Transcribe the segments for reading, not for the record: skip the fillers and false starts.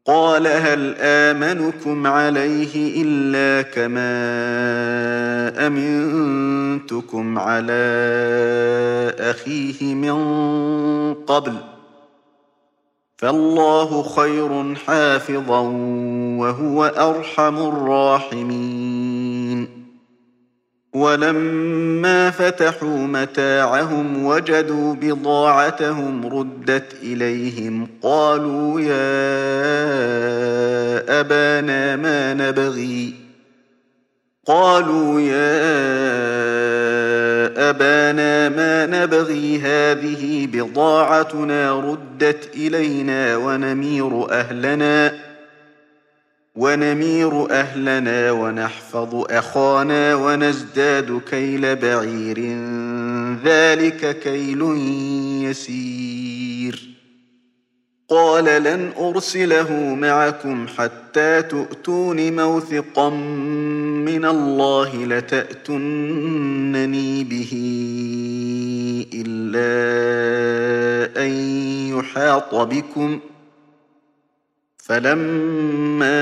قال هل آمنكم عليه إلا كما أمنتكم على أخيه من قبل فالله خير حافظا وهو أرحم الراحمين ولما فتحوا متاعهم وجدوا بضاعتهم ردت إليهم قالوا يا أبانا ما نبغي هذه بضاعتنا ردت إلينا ونمير أهلنا ونحفظ أخانا ونزداد كيل بعير ذلك كيل يسير قال لن أرسله معكم حتى تؤتون موثقا من الله لتأتونني به إلا أن يحاط بكم فلما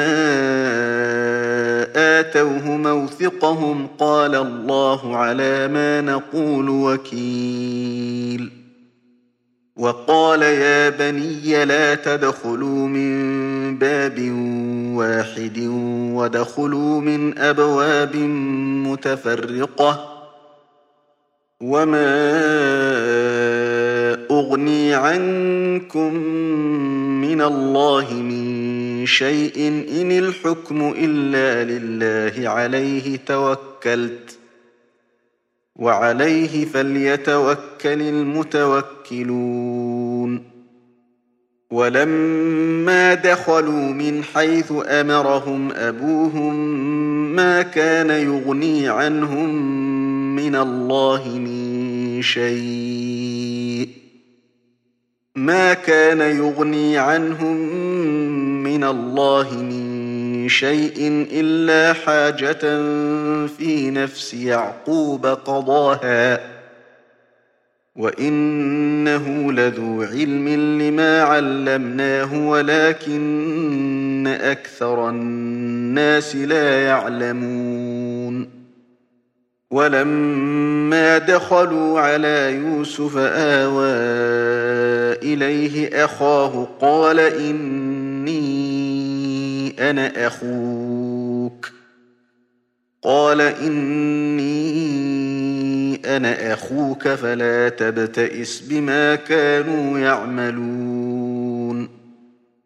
آتوه موثقهم قال الله على ما نقول وكيل وقال يا بني لا تدخلوا من باب واحد وادخلوا من أبواب متفرقة وما أغني عنكم من الله من شيء إن الحكم إلا لله عليه توكلت وعليه فليتوكل المتوكلون ولما دخلوا من حيث أمرهم أبوهم ما كان يغني عنهم من الله من شيء إلا حاجة في نفس يعقوب قضاها وإنه لذو علم لما علمناه ولكن أكثر الناس لا يعلمون ولما دخلوا على يوسف آوى إليه أخاه قال إني أنا أخوك فلا تبتئس بما كانوا يعملون